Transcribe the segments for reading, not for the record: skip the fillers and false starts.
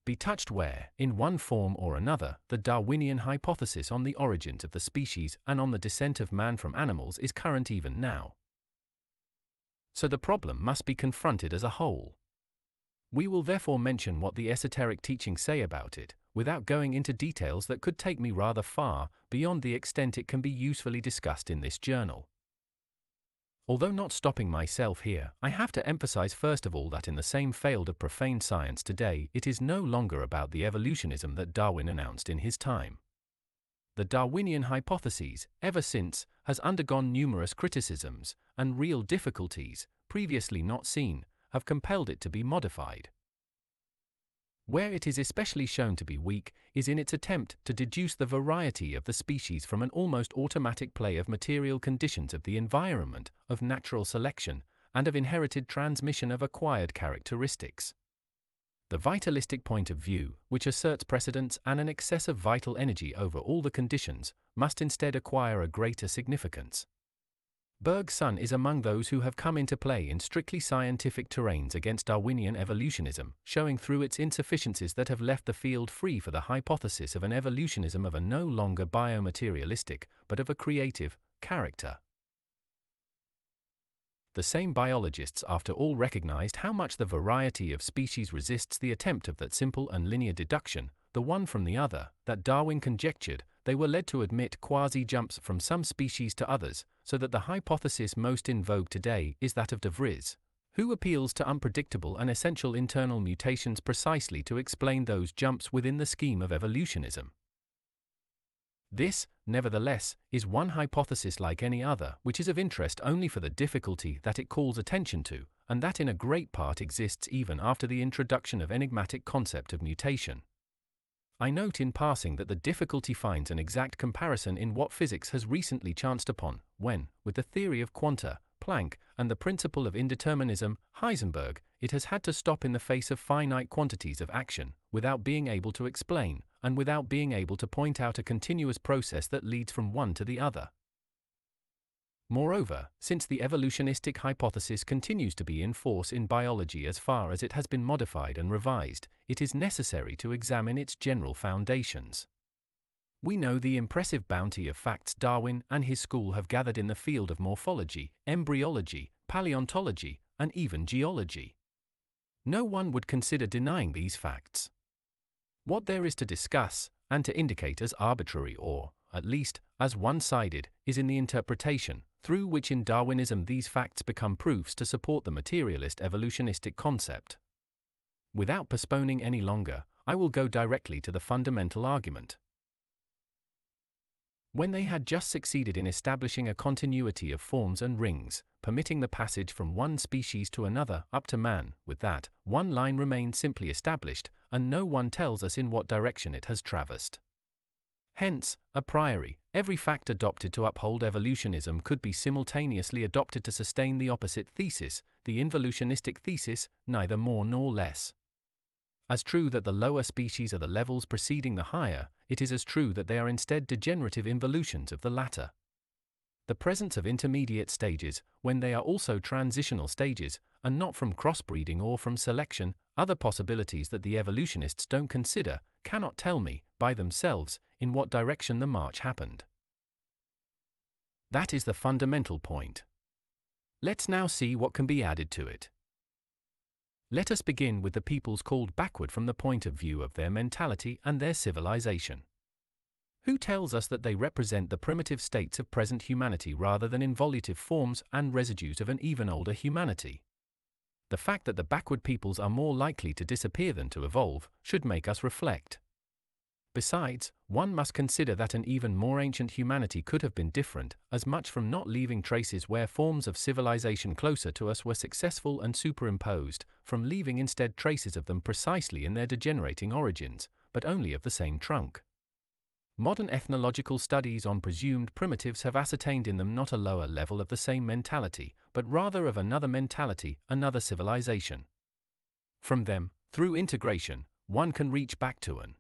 be touched where, in one form or another, the Darwinian hypothesis on the origins of the species and on the descent of man from animals is current even now. So the problem must be confronted as a whole. We will therefore mention what the esoteric teachings say about it, without going into details that could take me rather far beyond the extent it can be usefully discussed in this journal. Although not stopping myself here, I have to emphasize first of all that in the same failed of profane science today, it is no longer about the evolutionism that Darwin announced in his time. The Darwinian hypothesis, ever since, has undergone numerous criticisms, and real difficulties, previously not seen, have compelled it to be modified. Where it is especially shown to be weak is in its attempt to deduce the variety of the species from an almost automatic play of material conditions of the environment, of natural selection, and of inherited transmission of acquired characteristics. The vitalistic point of view, which asserts precedence and an excess of vital energy over all the conditions, must instead acquire a greater significance. Bergson is among those who have come into play in strictly scientific terrains against Darwinian evolutionism, showing through its insufficiencies that have left the field free for the hypothesis of an evolutionism of a no longer biomaterialistic, but of a creative, character. The same biologists after all recognized how much the variety of species resists the attempt of that simple and linear deduction, the one from the other, that Darwin conjectured. They were led to admit quasi-jumps from some species to others, so that the hypothesis most in vogue today is that of de Vries, who appeals to unpredictable and essential internal mutations precisely to explain those jumps within the scheme of evolutionism. This, nevertheless, is one hypothesis like any other, which is of interest only for the difficulty that it calls attention to, and that in a great part exists even after the introduction of enigmatic concept of mutation. I note in passing that the difficulty finds an exact comparison in what physics has recently chanced upon, when, with the theory of quanta, Planck, and the principle of indeterminism, Heisenberg, it has had to stop in the face of finite quantities of action, without being able to explain, and without being able to point out a continuous process that leads from one to the other. Moreover, since the evolutionistic hypothesis continues to be in force in biology as far as it has been modified and revised, it is necessary to examine its general foundations. We know the impressive bounty of facts Darwin and his school have gathered in the field of morphology, embryology, paleontology, and even geology. No one would consider denying these facts. What there is to discuss, and to indicate as arbitrary or, at least, as one-sided, is in the interpretation, through which in Darwinism these facts become proofs to support the materialist evolutionistic concept. Without postponing any longer, I will go directly to the fundamental argument. When they had just succeeded in establishing a continuity of forms and rings, permitting the passage from one species to another up to man, with that, one line remained simply established, and no one tells us in what direction it has traversed. Hence, a priori, every fact adopted to uphold evolutionism could be simultaneously adopted to sustain the opposite thesis, the involutionistic thesis, neither more nor less. As true that the lower species are the levels preceding the higher, it is as true that they are instead degenerative involutions of the latter. The presence of intermediate stages, when they are also transitional stages, and not from crossbreeding or from selection, other possibilities that the evolutionists don't consider, cannot tell me, by themselves, in what direction the march happened. That is the fundamental point. Let's now see what can be added to it. Let us begin with the peoples called backward from the point of view of their mentality and their civilization. Who tells us that they represent the primitive states of present humanity rather than involutive forms and residues of an even older humanity? The fact that the backward peoples are more likely to disappear than to evolve should make us reflect. Besides, one must consider that an even more ancient humanity could have been different, as much from not leaving traces where forms of civilization closer to us were successful and superimposed, from leaving instead traces of them precisely in their degenerating origins, but only of the same trunk. Modern ethnological studies on presumed primitives have ascertained in them not a lower level of the same mentality, but rather of another mentality, another civilization. From them, through integration, one can reach back to an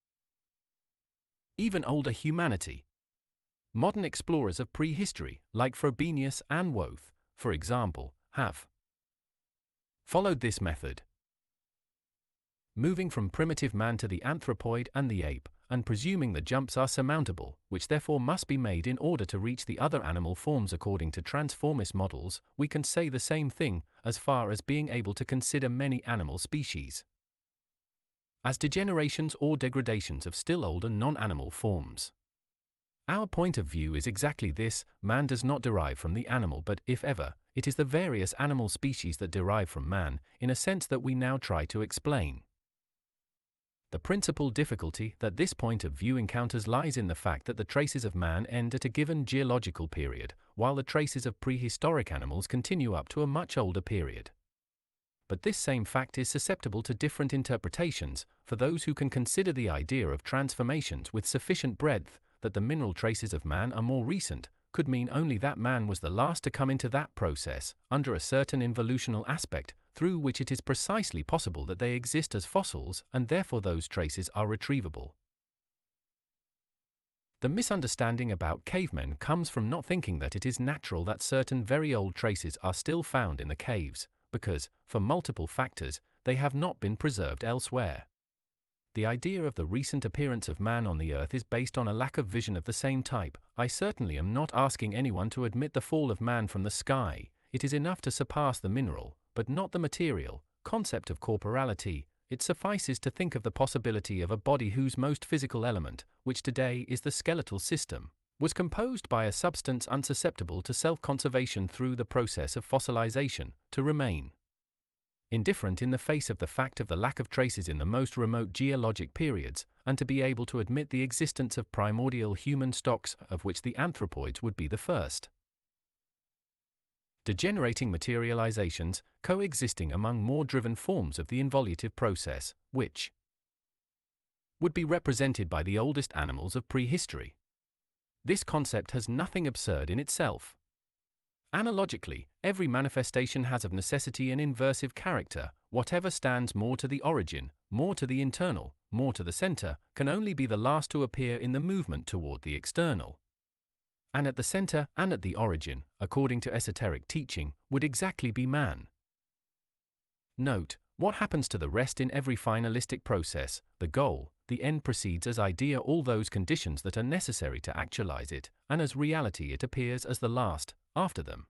even older humanity. Modern explorers of prehistory, like Frobenius and Woth, for example, have followed this method. moving from primitive man to the anthropoid and the ape, and presuming the jumps are surmountable, which therefore must be made in order to reach the other animal forms according to transformist models, we can say the same thing, as far as being able to consider many animal species as degenerations or degradations of still older non-animal forms. Our point of view is exactly this: man does not derive from the animal, but, if ever, it is the various animal species that derive from man, in a sense that we now try to explain. The principal difficulty that this point of view encounters lies in the fact that the traces of man end at a given geological period, while the traces of prehistoric animals continue up to a much older period. But this same fact is susceptible to different interpretations, for those who can consider the idea of transformations with sufficient breadth. That the mineral traces of man are more recent could mean only that man was the last to come into that process, under a certain involutional aspect, through which it is precisely possible that they exist as fossils, and therefore those traces are retrievable. The misunderstanding about cavemen comes from not thinking that it is natural that certain very old traces are still found in the caves, because, for multiple factors, they have not been preserved elsewhere. The idea of the recent appearance of man on the earth is based on a lack of vision of the same type. I certainly am not asking anyone to admit the fall of man from the sky. It is enough to surpass the mineral, but not the material, concept of corporality. It suffices to think of the possibility of a body whose most physical element, which today is the skeletal system, was composed by a substance unsusceptible to self-conservation through the process of fossilization, to remain indifferent in the face of the fact of the lack of traces in the most remote geologic periods, and to be able to admit the existence of primordial human stocks, of which the anthropoids would be the first. Degenerating materializations, coexisting among more driven forms of the involutive process, which would be represented by the oldest animals of prehistory. This concept has nothing absurd in itself. Analogically, every manifestation has of necessity an inversive character. Whatever stands more to the origin, more to the internal, more to the center, can only be the last to appear in the movement toward the external. And at the center and at the origin, according to esoteric teaching, would exactly be man. Note, what happens to the rest in every finalistic process, the goal, the end precedes as idea all those conditions that are necessary to actualize it, and as reality it appears as the last, after them.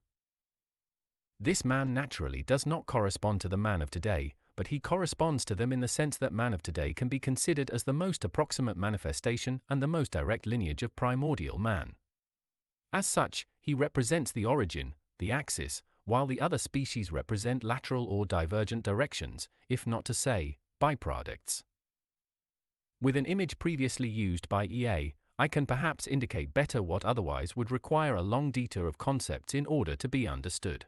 This man naturally does not correspond to the man of today, but he corresponds to them in the sense that man of today can be considered as the most approximate manifestation and the most direct lineage of primordial man. As such, he represents the origin, the axis, while the other species represent lateral or divergent directions, if not to say, byproducts. With an image previously used by E.A., I can perhaps indicate better what otherwise would require a long detour of concepts in order to be understood.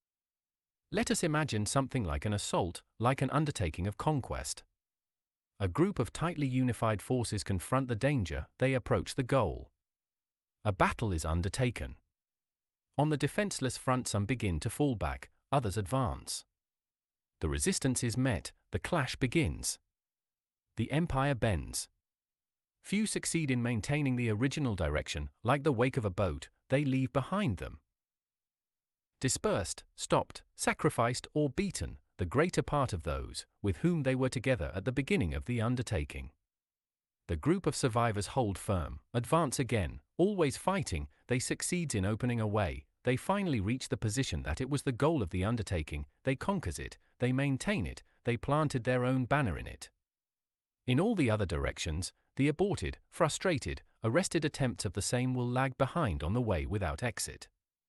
Let us imagine something like an assault, like an undertaking of conquest. A group of tightly unified forces confront the danger, they approach the goal. A battle is undertaken. On the defenseless front, some begin to fall back, others advance. The resistance is met, the clash begins. The empire bends. Few succeed in maintaining the original direction, like the wake of a boat, they leave behind them. Dispersed, stopped, sacrificed, or beaten, the greater part of those with whom they were together at the beginning of the undertaking. The group of survivors hold firm, advance again, always fighting, they succeed in opening a way, they finally reach the position that it was the goal of the undertaking, they conquers it, they maintain it, they planted their own banner in it. In all the other directions, the aborted, frustrated, arrested attempts of the same will lag behind on the way without exit.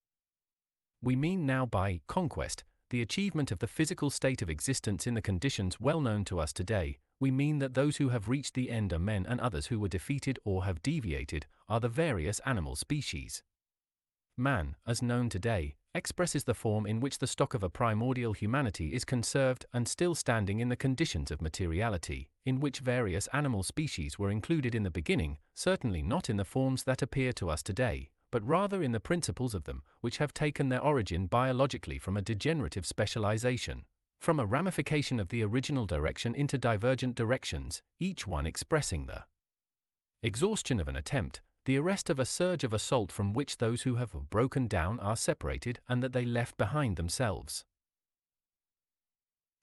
We mean now by conquest the achievement of the physical state of existence in the conditions well known to us today. We mean that those who have reached the end are men, and others who were defeated or have deviated are the various animal species. Man, as known today, expresses the form in which the stock of a primordial humanity is conserved and still standing in the conditions of materiality, in which various animal species were included in the beginning, certainly not in the forms that appear to us today, but rather in the principles of them, which have taken their origin biologically from a degenerative specialization, from a ramification of the original direction into divergent directions, each one expressing the exhaustion of an attempt, the arrest of a surge of assault from which those who have broken down are separated and that they left behind themselves.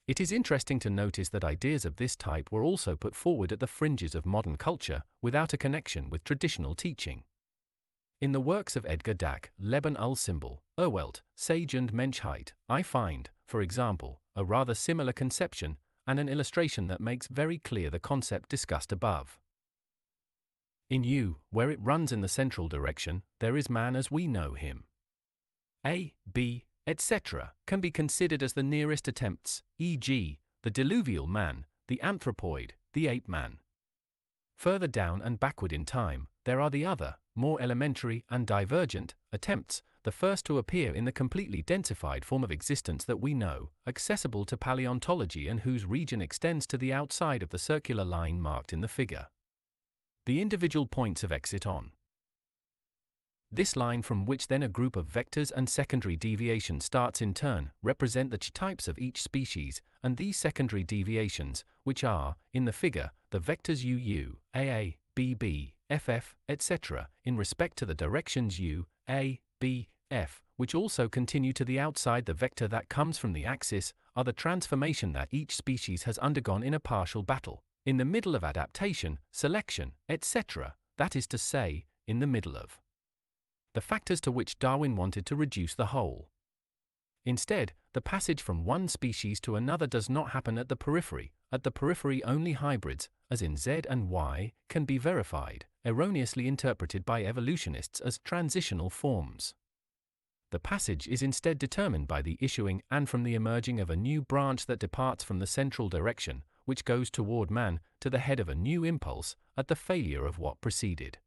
It is interesting to notice that ideas of this type were also put forward at the fringes of modern culture, without a connection with traditional teaching. In the works of Edgar Dacke, Leben al-Simbel, Erwelt, Sage and Menschheit, I find, for example, a rather similar conception, and an illustration that makes very clear the concept discussed above. In U, where it runs in the central direction, there is man as we know him. A, B, etc. can be considered as the nearest attempts, e.g., the diluvial man, the anthropoid, the ape man. Further down and backward in time, there are the other, more elementary and divergent, attempts, the first to appear in the completely densified form of existence that we know, accessible to paleontology and whose region extends to the outside of the circular line marked in the figure. The individual points of exit on this line, from which then a group of vectors and secondary deviations starts in turn, represent the types of each species, and these secondary deviations, which are, in the figure, the vectors UU, AA, BB, FF, etc., in respect to the directions U, A, B, F, which also continue to the outside the vector that comes from the axis, are the transformation that each species has undergone in a partial battle, in the middle of adaptation, selection, etc., that is to say, in the middle of the factors to which Darwin wanted to reduce the whole. Instead, the passage from one species to another does not happen at the periphery. At the periphery only hybrids, as in Z and Y, can be verified, erroneously interpreted by evolutionists as transitional forms. The passage is instead determined by the issuing and from the emerging of a new branch that departs from the central direction, which goes toward man, to the head of a new impulse, at the failure of what preceded.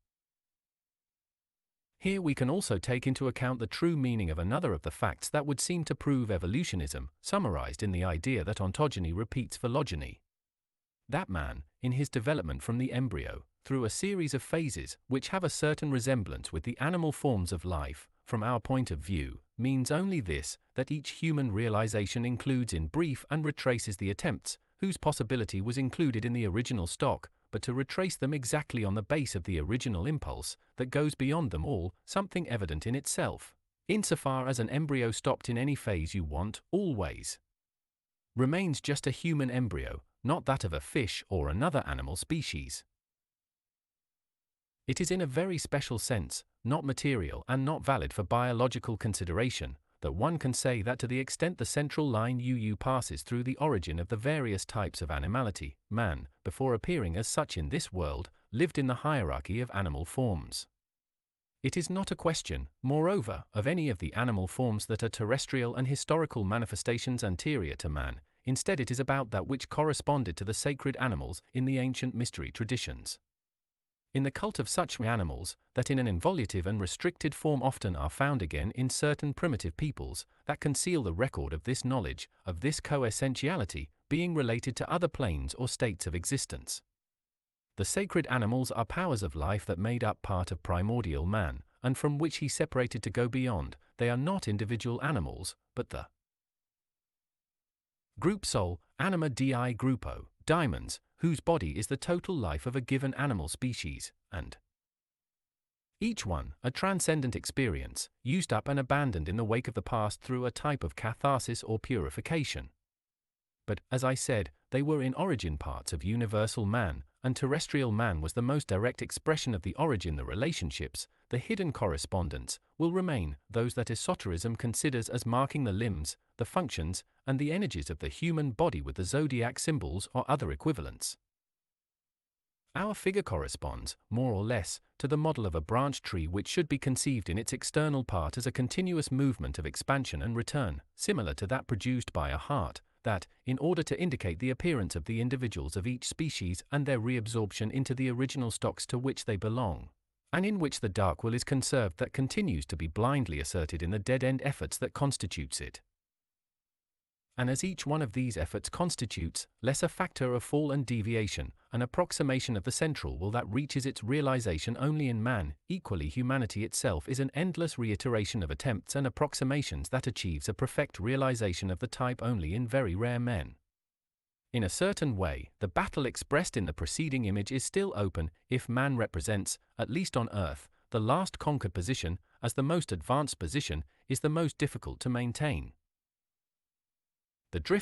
Here we can also take into account the true meaning of another of the facts that would seem to prove evolutionism, summarized in the idea that ontogeny repeats phylogeny. That man, in his development from the embryo, through a series of phases which have a certain resemblance with the animal forms of life, from our point of view, means only this, that each human realization includes in brief and retraces the attempts, whose possibility was included in the original stock, but to retrace them exactly on the base of the original impulse, that goes beyond them all, something evident in itself, insofar as an embryo stopped in any phase you want, always remains just a human embryo, not that of a fish or another animal species. It is in a very special sense, not material and not valid for biological consideration, that one can say that to the extent the central line UU passes through the origin of the various types of animality, man, before appearing as such in this world, lived in the hierarchy of animal forms. It is not a question, moreover, of any of the animal forms that are terrestrial and historical manifestations anterior to man. Instead, it is about that which corresponded to the sacred animals in the ancient mystery traditions. In the cult of such animals, that in an involutive and restricted form often are found again in certain primitive peoples, that conceal the record of this knowledge, of this co-essentiality, being related to other planes or states of existence. The sacred animals are powers of life that made up part of primordial man, and from which he separated to go beyond. They are not individual animals, but the group soul, anima di gruppo, diamonds, whose body is the total life of a given animal species, and each one, a transcendent experience, used up and abandoned in the wake of the past through a type of catharsis or purification. But, as I said, they were in origin parts of universal man, and terrestrial man was the most direct expression of the origin. The relationships, the hidden correspondence, will remain those that esoterism considers as marking the limbs, the functions, and the energies of the human body with the zodiac symbols or other equivalents. Our figure corresponds, more or less, to the model of a branch tree which should be conceived in its external part as a continuous movement of expansion and return, similar to that produced by a heart, that, in order to indicate the appearance of the individuals of each species and their reabsorption into the original stocks to which they belong, and in which the dark will is conserved, that continues to be blindly asserted in the dead-end efforts that constitutes it. And as each one of these efforts constitutes, less a factor of fall and deviation, an approximation of the central will that reaches its realization only in man, equally humanity itself is an endless reiteration of attempts and approximations that achieves a perfect realization of the type only in very rare men. In a certain way, the battle expressed in the preceding image is still open, if man represents, at least on earth, the last conquered position, as the most advanced position, is the most difficult to maintain. The drifters,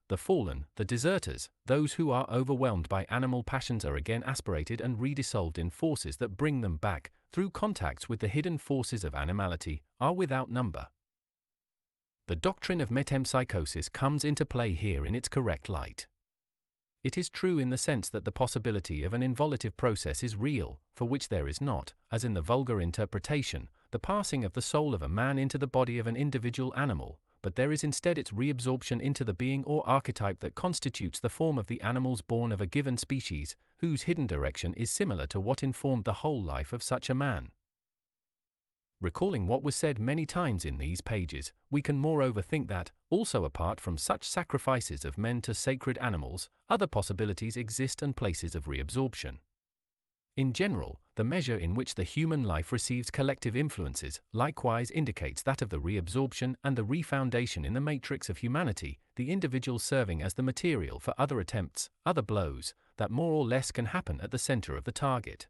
the fallen, the deserters, those who are overwhelmed by animal passions are again aspirated and redissolved in forces that bring them back, through contacts with the hidden forces of animality, are without number. The doctrine of metempsychosis comes into play here in its correct light. It is true in the sense that the possibility of an involutive process is real, for which there is not, as in the vulgar interpretation, the passing of the soul of a man into the body of an individual animal, but there is instead its reabsorption into the being or archetype that constitutes the form of the animals born of a given species, whose hidden direction is similar to what informed the whole life of such a man. Recalling what was said many times in these pages, we can moreover think that, also apart from such sacrifices of men to sacred animals, other possibilities exist and places of reabsorption. In general, the measure in which the human life receives collective influences likewise indicates that of the reabsorption and the refoundation in the matrix of humanity, the individual serving as the material for other attempts, other blows, that more or less can happen at the center of the target.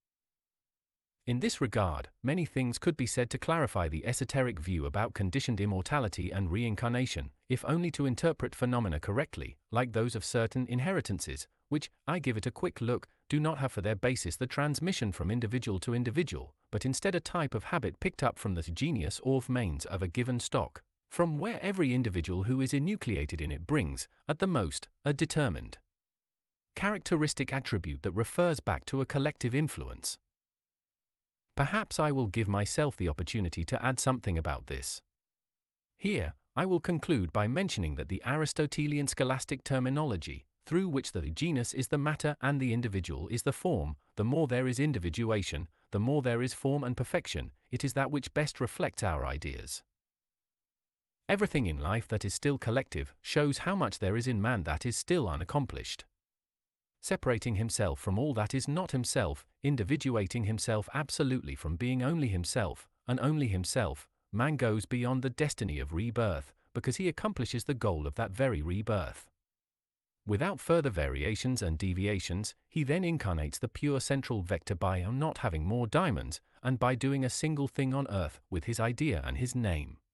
In this regard, many things could be said to clarify the esoteric view about conditioned immortality and reincarnation, if only to interpret phenomena correctly, like those of certain inheritances, which, I give it a quick look, do not have for their basis the transmission from individual to individual, but instead a type of habit picked up from the genius or manes of a given stock, from where every individual who is enucleated in it brings, at the most, a determined characteristic attribute that refers back to a collective influence. Perhaps I will give myself the opportunity to add something about this. Here, I will conclude by mentioning that the Aristotelian scholastic terminology, through which the genus is the matter and the individual is the form, the more there is individuation, the more there is form and perfection, it is that which best reflects our ideas. Everything in life that is still collective shows how much there is in man that is still unaccomplished. Separating himself from all that is not himself, individuating himself absolutely from being only himself, and only himself, man goes beyond the destiny of rebirth, because he accomplishes the goal of that very rebirth. Without further variations and deviations, he then incarnates the pure central vector by not having more diamonds, and by doing a single thing on earth with his idea and his name.